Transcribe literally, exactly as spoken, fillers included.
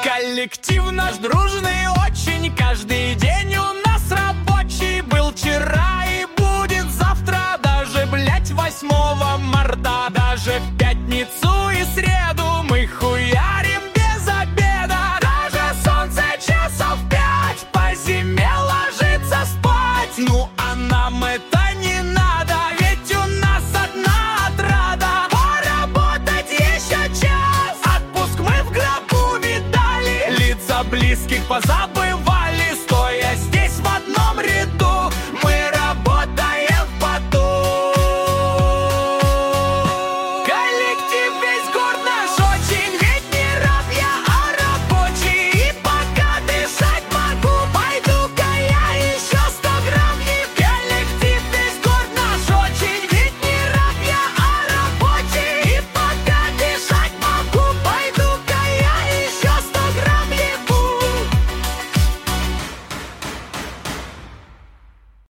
Коллектив наш дружный очень, каждый день у нас рабочий. Был вчера и будет завтра, даже, блять, восьмого марта. Даже в пятницу и среду мы хуярим без обеда. Даже солнце часов пять по зиме ложится спать. Ну а нам это не надо, ведь у нас одна отрада. Поработать еще час, отпуск мы в гробу видали, лица близких позабывали.